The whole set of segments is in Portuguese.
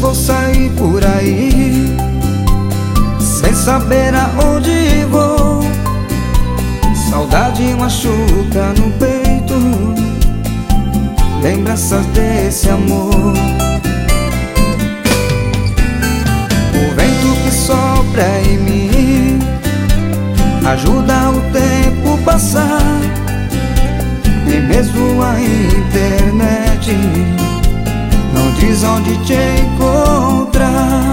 vou sair por aí sem saber aonde vou. Saudade machuca no peito, lembranças desse amor. O vento que sopra em mim ajuda o tempo passar, e mesmo a internet não diz onde te encontrar.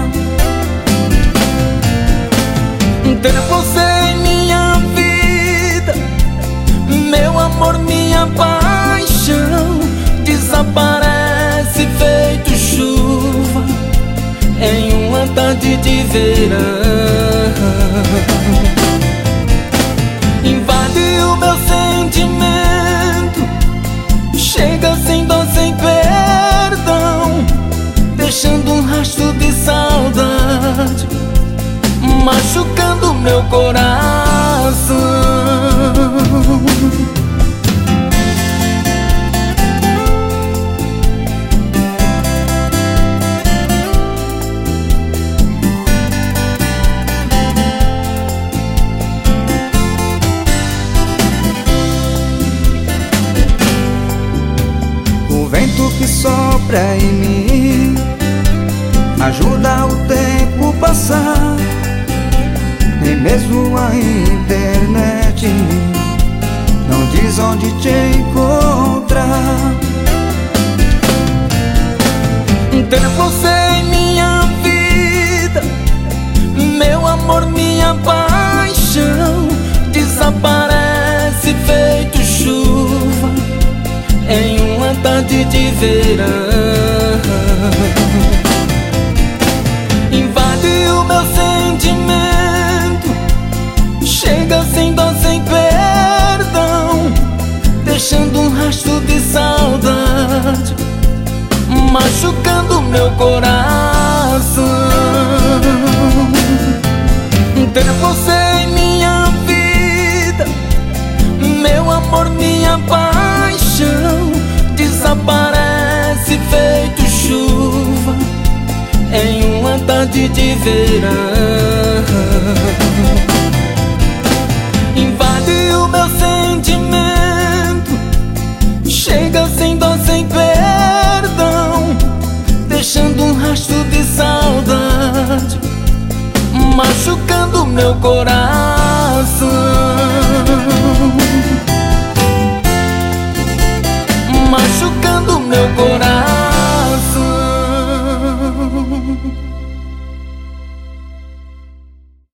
Ter você em minha vida, meu amor, minha paixão, desaparece feito chuva em uma tarde de verão. Invade o meu sentimento, chega sem dó, sem perdão, deixando um rastro de saudade, machucando meu coração. O vento que sopra em mim ajuda o tempo passar, e mesmo a internet não diz onde te encontrar. Ter você em minha vida, meu amor, minha paixão, desaparece feito chuva em uma tarde de verão. Invade o meu sentimento, chega sem dó, sem perdão, deixando um rastro de saudade, machucando meu coração. Ter você em minha vida, meu amor, minha paixão, desaparece feito chuva em uma tarde de verão. Invade o meu sentimento, chega sem dó, sem perdão, deixando um rastro de saudade, machucando meu coração.